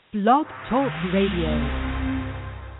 Blog Talk Radio.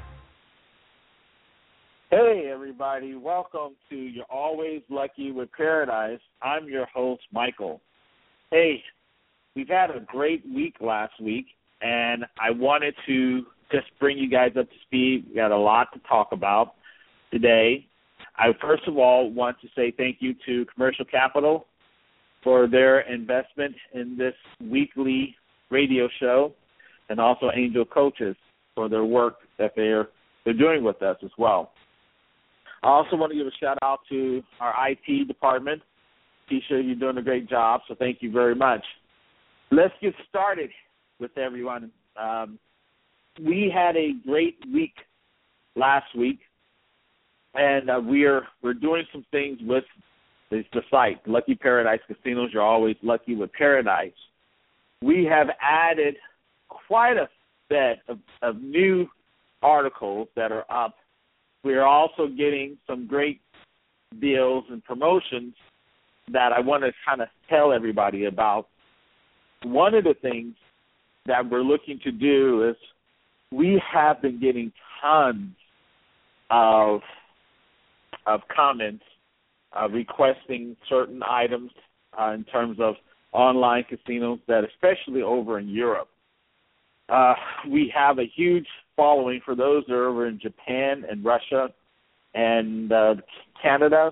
Hey, everybody. Welcome to You're Always Lucky with Paradise. I'm your host, Michael. Hey, we've had a great week last week, and I wanted to just bring you guys up to speed. We got a lot to talk about today. I first of all want to say thank you to Commercial Capital for their investment in this weekly radio show, and also Angel Coaches for their work that they're doing with us as well. I also want to give a shout-out to our IT department. Keisha, you're doing a great job, so thank you very much. Let's get started with everyone. We had a great week last week, and we're doing some things with the site, Lucky Paradise Casinos. You're always lucky with Paradise. We have added quite a bit of new articles that are up. We are also getting some great deals and promotions that I want to kind of tell everybody about. One of the things that we're looking to do is we have been getting tons of comments requesting certain items in terms of online casinos, that especially over in Europe. We have a huge following for those that are over in Japan and Russia and Canada.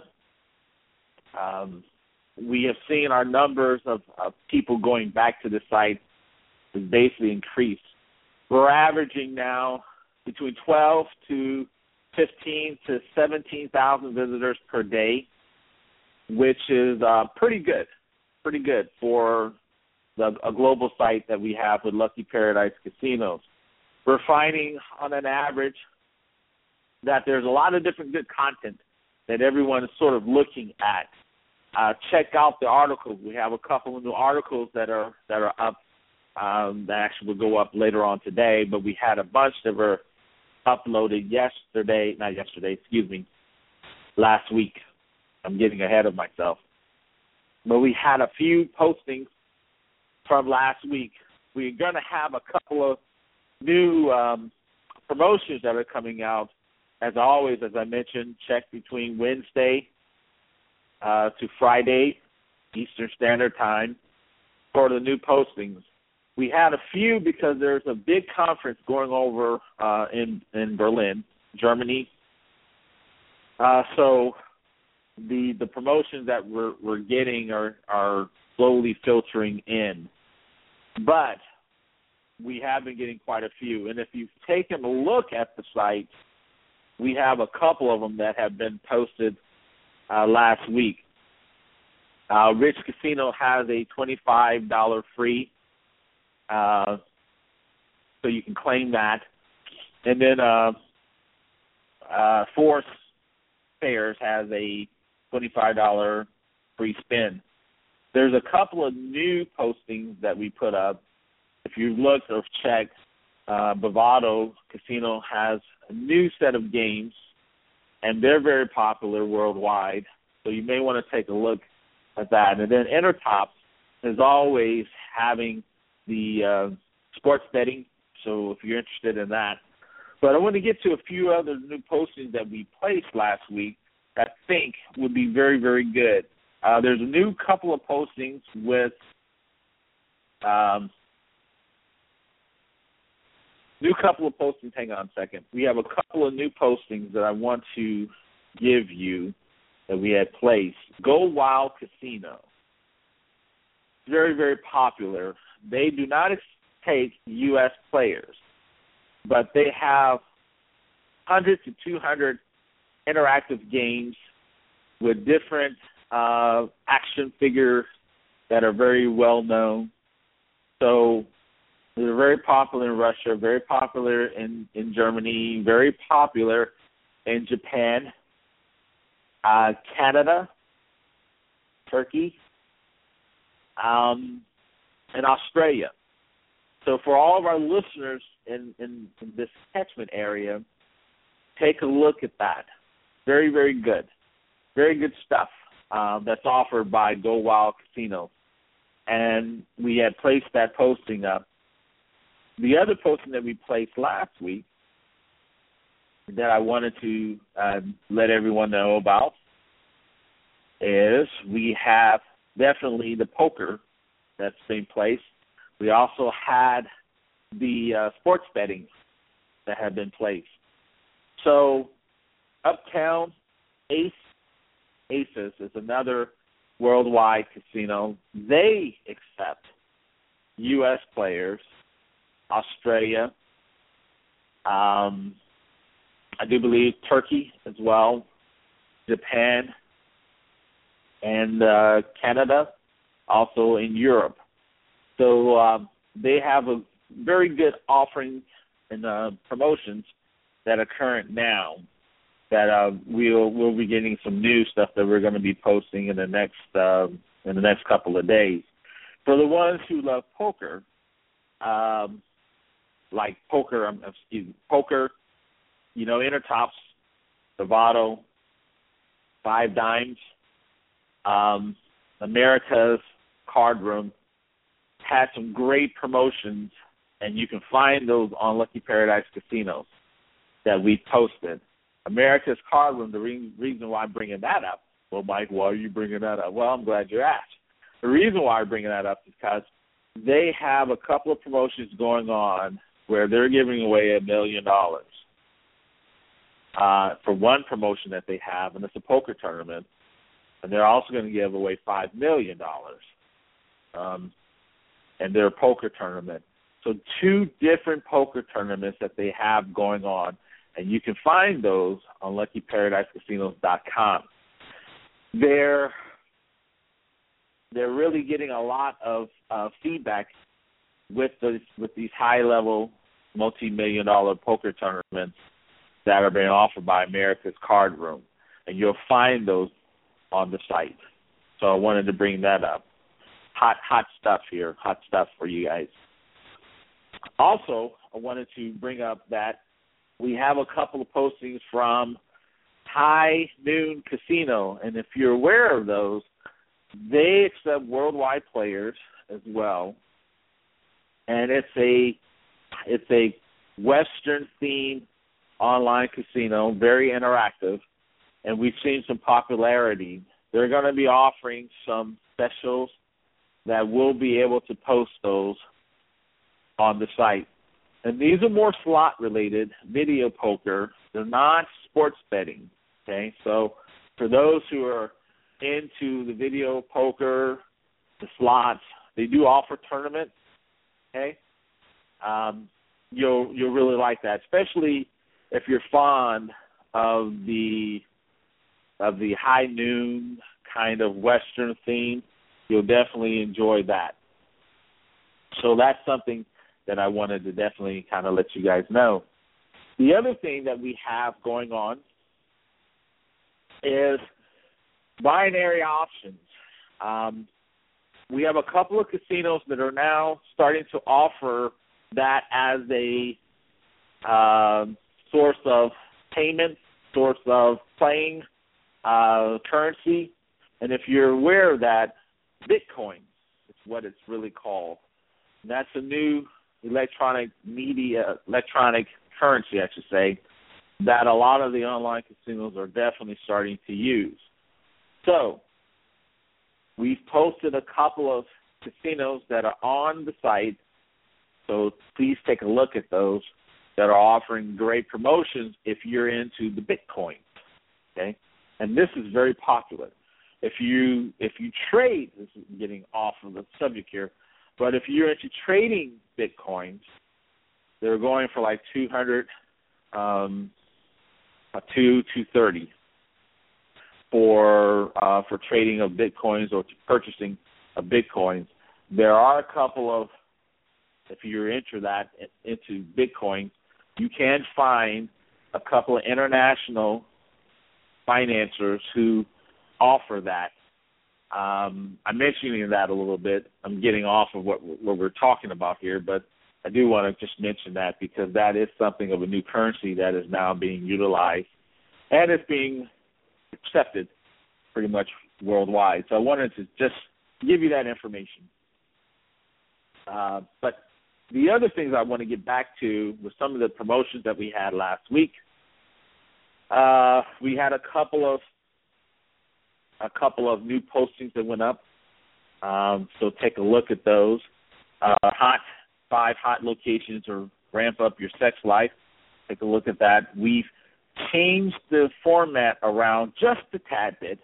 We have seen our numbers of people going back to the site has basically increased. We're averaging now between 12 to 15 to 17,000 visitors per day, which is pretty good for a global site that we have with Lucky Paradise Casinos. We're finding on an average that there's a lot of different good content that everyone is sort of looking at. Check out the articles. We have a couple of new articles that are up that actually will go up later on today, but we had a bunch that were uploaded last week. I'm getting ahead of myself. But we had a few postings from last week. We're going to have a couple of new promotions that are coming out. As always, as I mentioned, check between Wednesday to Friday, Eastern Standard Time, for the new postings. We had a few because there's a big conference going over in Berlin, Germany. So the promotions that we're getting are slowly filtering in. But we have been getting quite a few. And if you've taken a look at the site, we have a couple of them that have been posted last week. Rich Casino has a $25 free, so you can claim that. And then Force Fairs has a $25 free spin. There's a couple of new postings that we put up. If you look or check, Bovado Casino has a new set of games, and they're very popular worldwide, so you may want to take a look at that. And then Intertop is always having the sports betting, so if you're interested in that. But I want to get to a few other new postings that we placed last week that I think would be very, very good. There's a new couple of postings with hang on a second. We have a couple of new postings that I want to give you that we had placed. Go Wild Casino. Very, very popular. They do not take U.S. players, but they have 100 to 200 interactive games with different action figures that are very well known. So they're very popular in Russia, very popular in Germany, very popular in Japan, Canada, Turkey, and Australia. So for all of our listeners in this catchment area, take a look at that. Very, very good. Very good stuff that's offered by Go Wild Casino. And we had placed that posting up. the other posting that we placed last week that I wanted to let everyone know about is we have definitely the poker that's being placed. We also had the sports betting that have been placed. So Uptown Aces is another worldwide casino. They accept U.S. players, Australia, I do believe Turkey as well, Japan, and Canada, also in Europe. So they have a very good offering and promotions that are current now that we'll be getting some new stuff that we're going to be posting in the next couple of days. For the ones who love poker, like poker, Intertops, Bravado, Five Dimes, America's Card Room had some great promotions, and you can find those on Lucky Paradise Casinos that we posted. America's Card Room, the reason why I'm bringing that up, well, Mike, why are you bringing that up? Well, I'm glad you asked. The reason why I'm bringing that up is because they have a couple of promotions going on where they're giving away $1 million for one promotion that they have, and it's a poker tournament, and they're also going to give away $5 million in their poker tournament. So 2 different poker tournaments that they have going on, and you can find those on LuckyParadiseCasinos.com. They're really getting a lot of feedback with these high-level, multi-million-dollar poker tournaments that are being offered by America's Card Room, and you'll find those on the site. So I wanted to bring that up. Hot stuff here, hot stuff for you guys. Also, I wanted to bring up that we have a couple of postings from High Noon Casino, and if you're aware of those, they accept worldwide players as well, and it's a Western-themed online casino, very interactive, and we've seen some popularity. They're going to be offering some specials that we'll be able to post those on the site. And these are more slot-related, video poker. They're not sports betting, okay? So for those who are into the video poker, the slots, they do offer tournaments, okay? You'll really like that, especially if you're fond of the High Noon kind of Western theme. You'll definitely enjoy that. So that's something that I wanted to definitely kind of let you guys know. The other thing that we have going on is binary options. We have a couple of casinos that are now starting to offer that as a source of payment, source of playing currency. And if you're aware of that, Bitcoin is what it's really called. And that's a new electronic currency, I should say, that a lot of the online casinos are definitely starting to use. So we've posted a couple of casinos that are on the site, so please take a look at those that are offering great promotions if you're into the Bitcoin, okay? And this is very popular. If you trade, this is getting off of the subject here, but if you're into trading Bitcoins, they're going for like $200, $230 for trading of Bitcoins or purchasing of Bitcoins. There are a couple of, if you're into Bitcoin, you can find a couple of international financiers who offer that. I'm mentioning that a little bit. I'm getting off of what we're talking about here, but I do want to just mention that because that is something of a new currency that is now being utilized and it's being accepted pretty much worldwide. So I wanted to just give you that information. But the other things I want to get back to was some of the promotions that we had last week. We had a couple of new postings that went up. So take a look at those. 5 hot locations or ramp up your sex life. Take a look at that. We've changed the format around just a tad bit.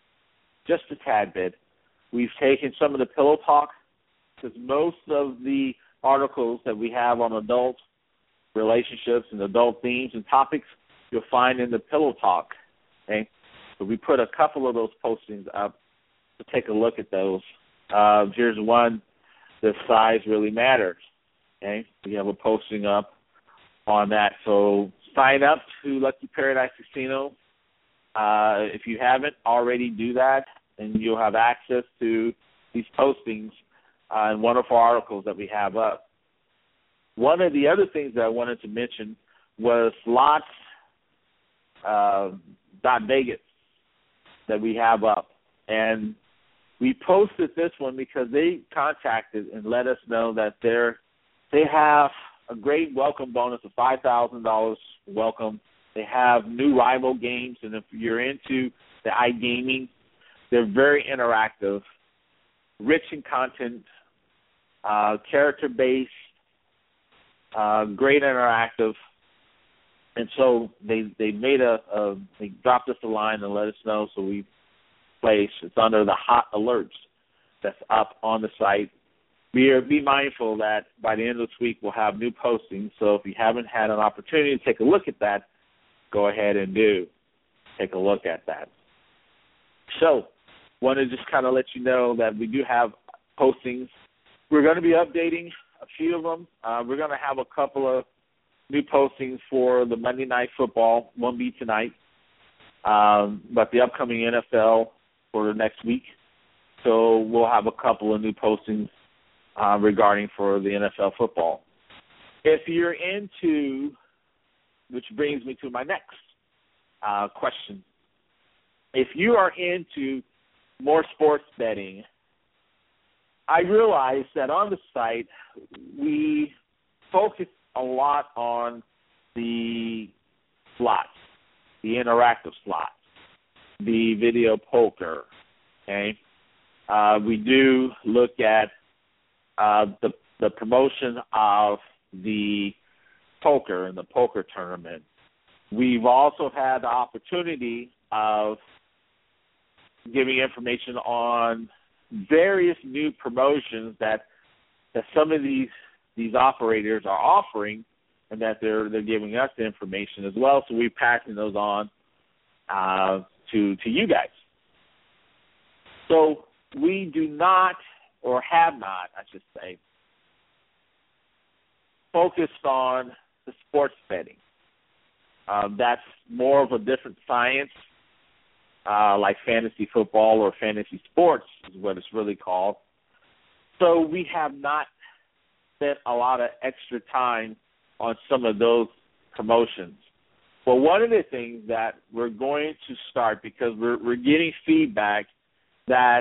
We've taken some of the pillow talk, because most of the articles that we have on adult relationships and adult themes and topics you'll find in the pillow talk. Okay, so we put a couple of those postings up to take a look at those. Here's one: the size really matters. Okay, we have a posting up on that. So sign up to Lucky Paradise Casino. If you haven't already, do that, and you'll have access to these postings and wonderful articles that we have up. One of the other things that I wanted to mention was Slots.Vegas that we have up. And we posted this one because they contacted and let us know that they have a great welcome bonus of $5,000 welcome. They have new rival games, and if you're into the iGaming, they're very interactive, rich in content, character-based, great interactive. And so they made they dropped us a line and let us know, so we placed. It's under the hot alerts that's up on the site. Be mindful that by the end of this week we'll have new postings, so if you haven't had an opportunity to take a look at that, go ahead and take a look at that. So want to just kind of let you know that we do have postings. We're going to be updating a few of them. We're going to have a couple of new postings for the Monday Night Football. Won't be tonight, but the upcoming NFL for the next week. So we'll have a couple of new postings regarding for the NFL football. If you're into, which brings me to my next question. If you are into more sports betting, I realize that on the site we focus a lot on the slots, the interactive slots, the video poker. Okay, we do look at the promotion of the poker and the poker tournament. We've also had the opportunity of giving information on various new promotions that some of these operators are offering, and that they're giving us the information as well. So we're passing those on to you guys. So we do not, or have not, I should say, focused on the sports betting. That's more of a different science, like fantasy football or fantasy sports is what it's really called. So we have not spent a lot of extra time on some of those promotions. But one of the things that we're going to start, because we're getting feedback that,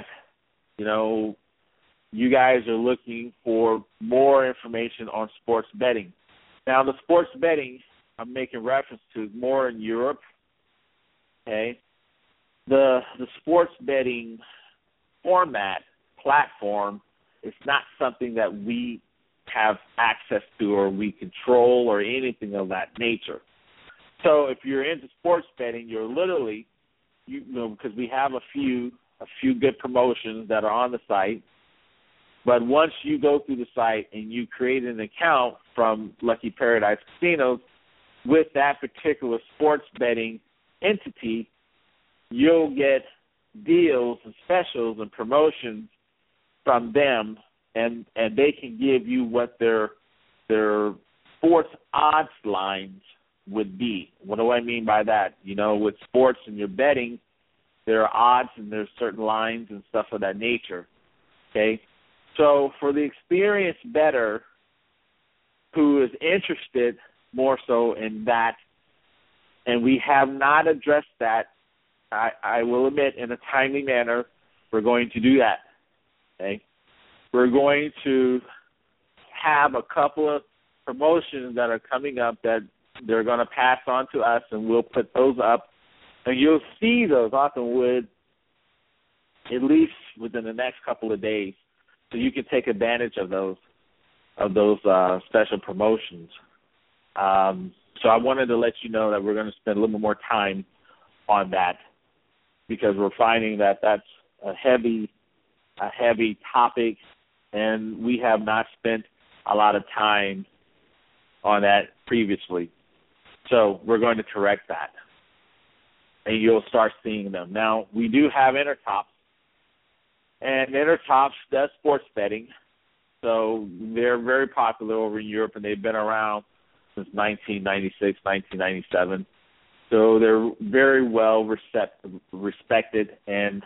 you guys are looking for more information on sports betting. Now, the sports betting I'm making reference to more in Europe, okay? The sports betting format, platform, is not something that we have access to or we control or anything of that nature. So if you're into sports betting, you're literally, because we have a few good promotions that are on the site. But once you go through the site and you create an account from Lucky Paradise Casinos with that particular sports betting entity, you'll get deals and specials and promotions from them, and they can give you what their sports odds lines would be. What do I mean by that? With sports and your betting, there are odds and there's certain lines and stuff of that nature. Okay? So for the experienced bettor who is interested more so in that, and we have not addressed that, I will admit, in a timely manner, we're going to do that. Okay? We're going to have a couple of promotions that are coming up that they're going to pass on to us, and we'll put those up. And you'll see those often at least within the next couple of days, so you can take advantage of those special promotions. So I wanted to let you know that we're going to spend a little more time on that, because we're finding that that's a heavy topic, and we have not spent a lot of time on that previously. So we're going to correct that, and you'll start seeing them. Now, we do have Intertops, and Intertops does sports betting, so they're very popular over in Europe, and they've been around since 1996, 1997. So they're very well respected, and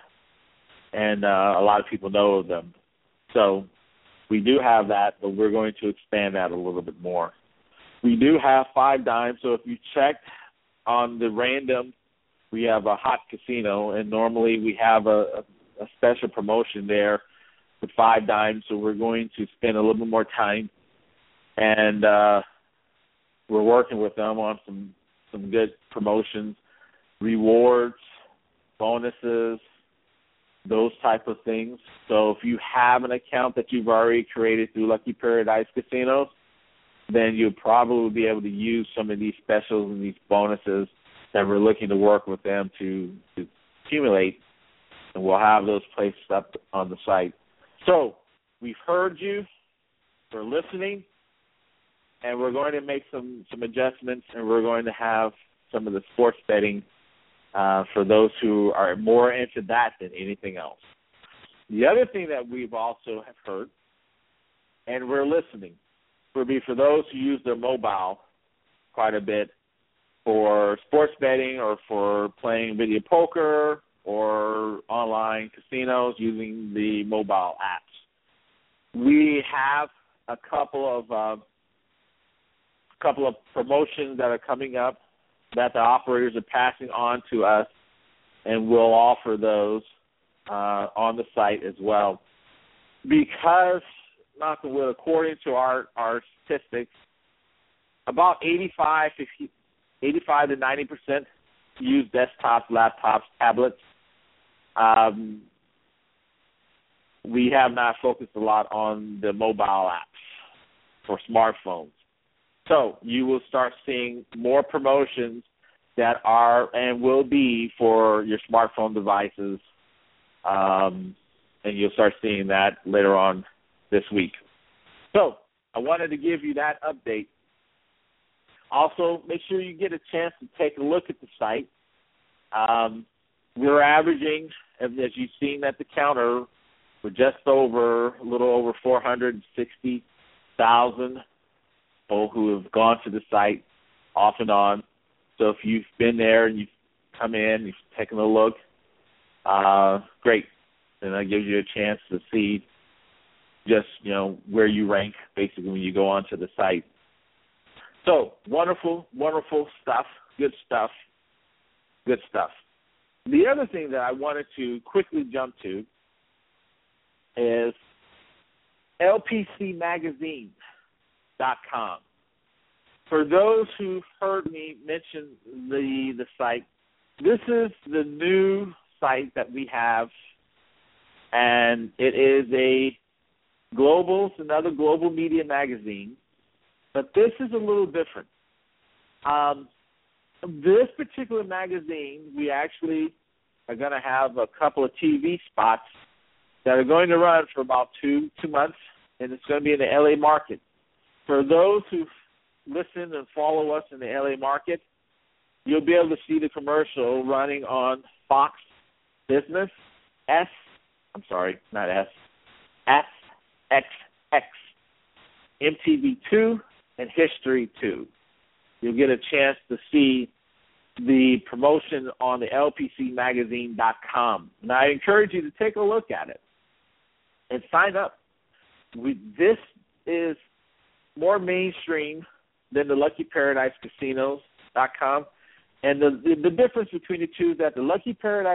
a lot of people know of them. So we do have that, but we're going to expand that a little bit more. We do have 5 Dimes, so if you check on the random, we have a hot casino, and normally we have a special promotion there with 5 Dimes, so we're going to spend a little bit more time, and we're working with them on some good promotions, rewards, bonuses, those type of things. So if you have an account that you've already created through Lucky Paradise Casinos, then you'll probably be able to use some of these specials and these bonuses that we're looking to work with them to accumulate, and we'll have those placed up on the site. So we've heard you, we're listening, and we're going to make some adjustments, and we're going to have some of the sports betting for those who are more into that than anything else. The other thing that we've also have heard, and we're listening, will be for those who use their mobile quite a bit for sports betting or for playing video poker or online casinos using the mobile apps. We have a couple of promotions that are coming up that the operators are passing on to us, and we'll offer those on the site as well. Because, knock on wood, according to our statistics, about 85 to 90% use desktops, laptops, tablets. We have not focused a lot on the mobile apps for smartphones. So you will start seeing more promotions that are and will be for your smartphone devices, and you'll start seeing that later on this week. So I wanted to give you that update. Also, make sure you get a chance to take a look at the site. We're averaging, as you've seen at the counter, we're just over, a little over 460,000 people who have gone to the site off and on. So if you've been there and you've come in, you've taken a look, great. And that gives you a chance to see just, where you rank basically when you go onto the site. So wonderful, wonderful stuff, good stuff, good stuff. The other thing that I wanted to quickly jump to is LPCmagazine.com. For those who've heard me mention the site, this is the new site that we have, and it is it's another global media magazine, but this is a little different. This particular magazine, we actually are going to have a couple of TV spots that are going to run for about two months, and it's going to be in the L.A. market. For those who listen and follow us in the L.A. market, you'll be able to see the commercial running on Fox Business, FXX, MTV2, and History 2. You'll get a chance to see the promotion on the LPCmagazine.com. And I encourage you to take a look at it and sign up. This is more mainstream than the LuckyParadiseCasinos.com. And the difference between the two is that the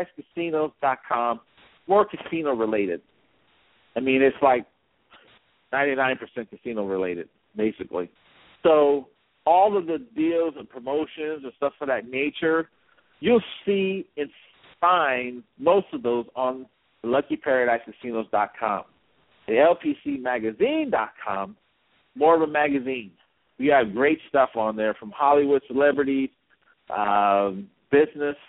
LuckyParadiseCasinos.com is more casino-related. I mean, it's like 99% casino related, basically. So all of the deals and promotions and stuff of that nature, you'll see and find most of those on LuckyParadiseCasinos.com. The LPCMagazine.com, more of a magazine. We have great stuff on there from Hollywood celebrities, business,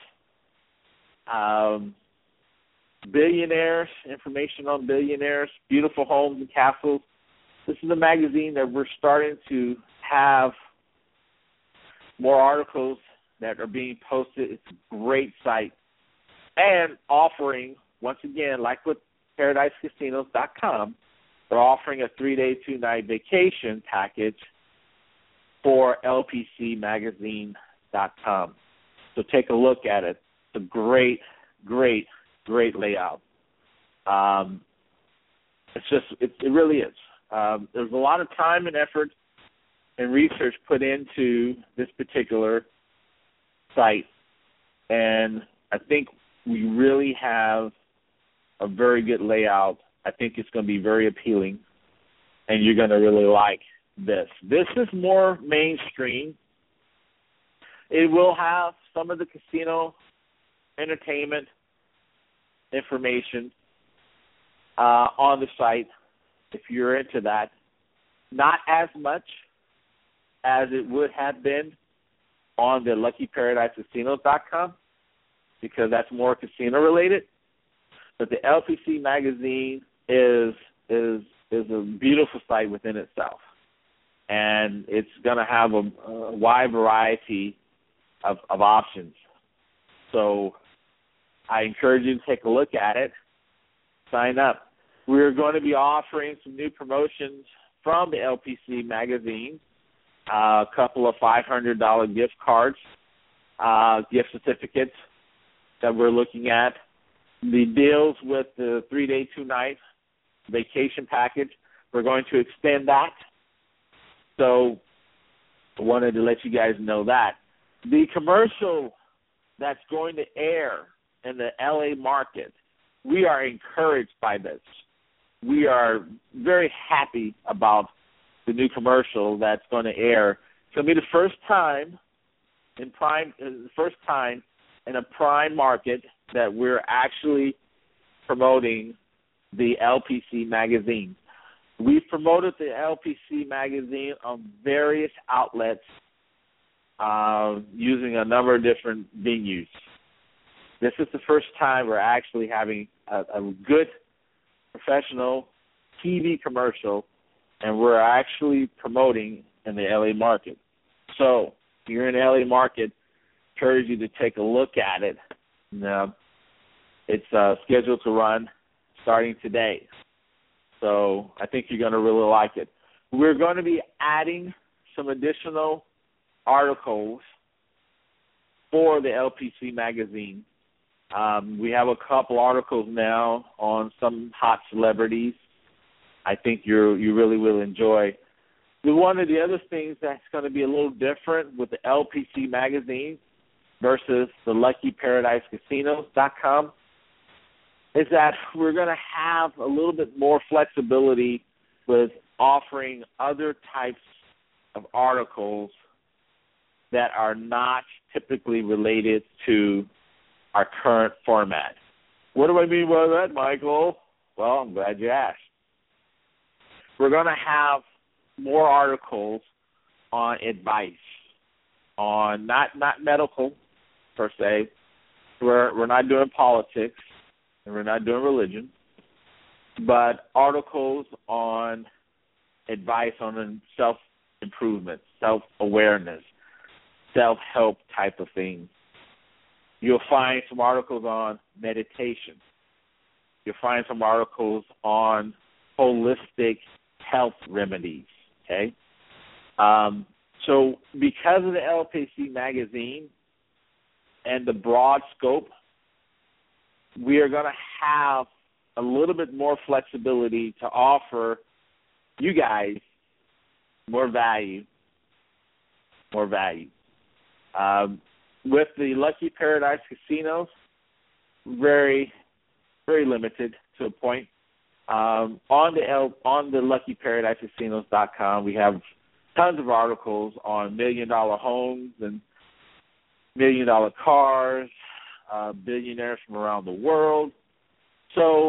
billionaires, information on billionaires, beautiful homes and castles. This is a magazine that we're starting to have more articles that are being posted. It's a great site. And offering, once again, like with ParadiseCasinos.com, they're offering a 3-day, 2-night vacation package for LPCMagazine.com. So take a look at it. It's a great, great, great layout. It really is. There's a lot of time and effort and research put into this particular site, and I think we really have a very good layout. I think it's going to be very appealing, and you're going to really like this. This is more mainstream. It will have some of the casino entertainment information on the site if you're into that. Not as much as it would have been on the LuckyParadiseCasinos.com because that's more casino related. But the LPC magazine is a beautiful site within itself, and it's going to have a wide variety of options. So I encourage you to take a look at it. Sign up. We're going to be offering some new promotions from the LPC magazine, a couple of $500 gift cards, gift certificates that we're looking at. The deals with the 3-day, 2-night vacation package, we're going to extend that. So I wanted to let you guys know that. The commercial that's going to air in the LA market, we are encouraged by this. We are very happy about the new commercial that's going to air. It's going to be the first time in a prime market that we're actually promoting the LPC magazine. We've promoted the LPC magazine on various outlets using a number of different venues. This is the first time we're actually having a good professional TV commercial, and we're actually promoting in the LA market. So if you're in the LA market, I encourage you to take a look at it. Now, it's scheduled to run starting today. So I think you're going to really like it. We're going to be adding some additional articles for the LPC magazine. We have a couple articles now on some hot celebrities. I think you really will enjoy. One of the other things that's going to be a little different with the LPC magazine versus the LuckyParadiseCasinos.com is that we're going to have a little bit more flexibility with offering other types of articles that are not typically related to our current format. What do I mean by that, Michael? Well, I'm glad you asked. We're going to have more articles on advice, on not medical per se. We're not doing politics, and we're not doing religion, but articles on advice on self-improvement, self-awareness, self-help type of things. You'll find some articles on meditation. You'll find some articles on holistic health remedies, okay? So because of the LPC magazine and the broad scope, we are going to have a little bit more flexibility to offer you guys more value. With the Lucky Paradise Casinos, very, very limited to a point. On the LuckyParadiseCasinos.com, we have tons of articles on $1 million homes and $1 million cars, billionaires from around the world. So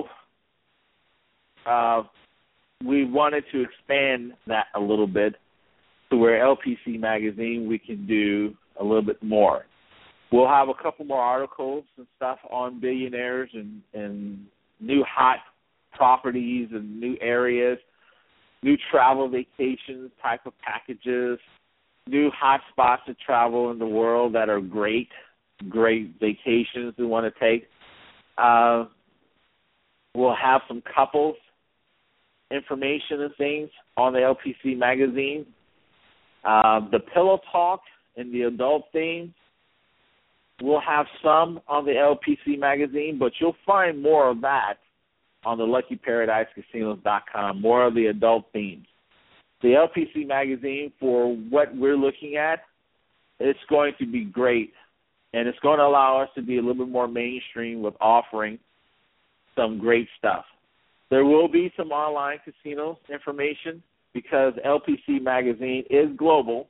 we wanted to expand that a little bit to where LPC Magazine we can do a little bit more. We'll have a couple more articles and stuff on billionaires and new hot properties and new areas, new travel vacations type of packages, new hot spots to travel in the world that are great vacations we want to take. We'll have some couples information and things on the LPC Magazine. The Pillow Talk and the adult themes, we'll have some on the LPC Magazine, but you'll find more of that on the LuckyParadiseCasinos.com, more of the adult themes. The LPC Magazine, for what we're looking at, it's going to be great, and it's going to allow us to be a little bit more mainstream with offering some great stuff. There will be some online casino information because LPC Magazine is global,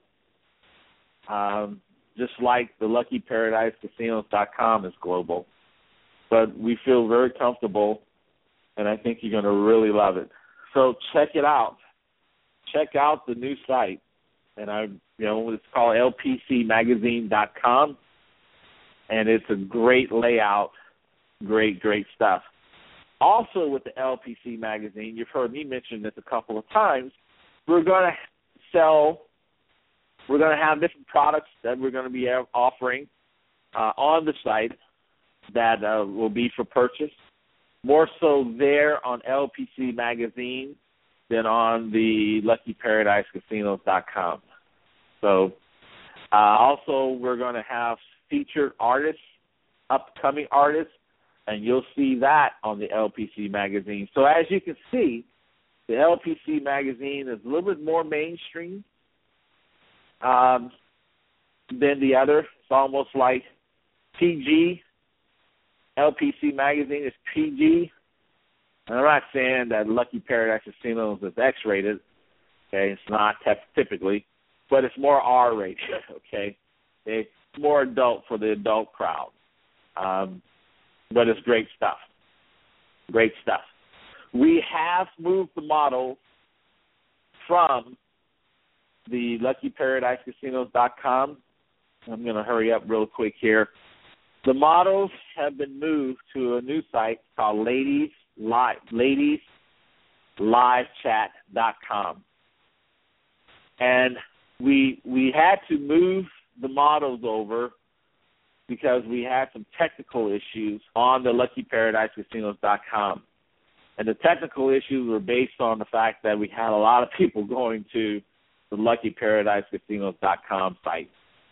just like the LuckyParadiseCasinos.com is global. But we feel very comfortable, and I think you're going to really love it. So check it out. Check out the new site, and it's called LPCMagazine.com, and it's a great layout, great stuff. Also with the LPC Magazine, you've heard me mention this a couple of times, we're going to have different products that we're going to be offering on the site that will be for purchase, more so there on LPC Magazine than on the LuckyParadiseCasinos.com. So also we're going to have featured artists, upcoming artists, and you'll see that on the LPC Magazine. So as you can see, the LPC Magazine is a little bit more mainstream than the other. It's almost like PG. LPC Magazine is PG. And I'm not saying that Lucky Paradise Casinos is X-rated. Okay, it's not typically, but it's more R-rated. Okay, it's more adult for the adult crowd. But it's great stuff. Great stuff. We have moved the model from the LuckyParadiseCasinos.com. I'm going to hurry up real quick here. The models have been moved to a new site called LadiesLiveChat.com. And we had to move the models over because we had some technical issues on the LuckyParadiseCasinos.com. And the technical issues were based on the fact that we had a lot of people going to the LuckyParadiseCasinos.com site.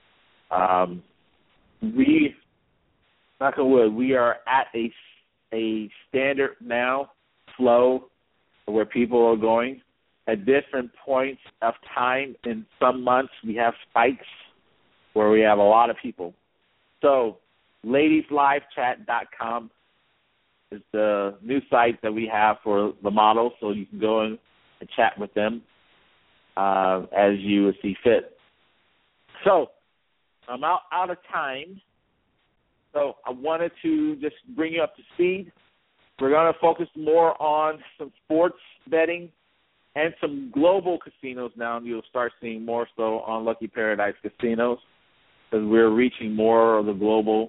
We are at a standard now flow where people are going. At different points of time in some months, we have spikes where we have a lot of people. So LadiesLiveChat.com is the new site that we have for the models, so you can go in and chat with them as you see fit. So I'm out of time, so I wanted to just bring you up to speed. We're going to focus more on some sports betting and some global casinos now, and you'll start seeing more so on Lucky Paradise Casinos because we're reaching more of the global.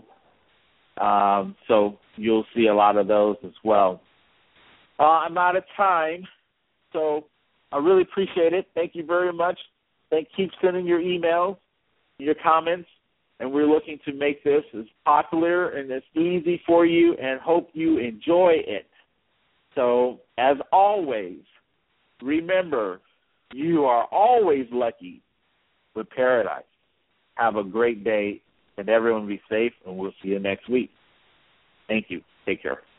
So you'll see a lot of those as well. I'm out of time, so I really appreciate it. Thank you very much. Keep sending your emails, your comments, and we're looking to make this as popular and as easy for you and hope you enjoy it. So, as always, remember, you are always lucky with Paradise. Have a great day, and everyone be safe, and we'll see you next week. Thank you. Take care.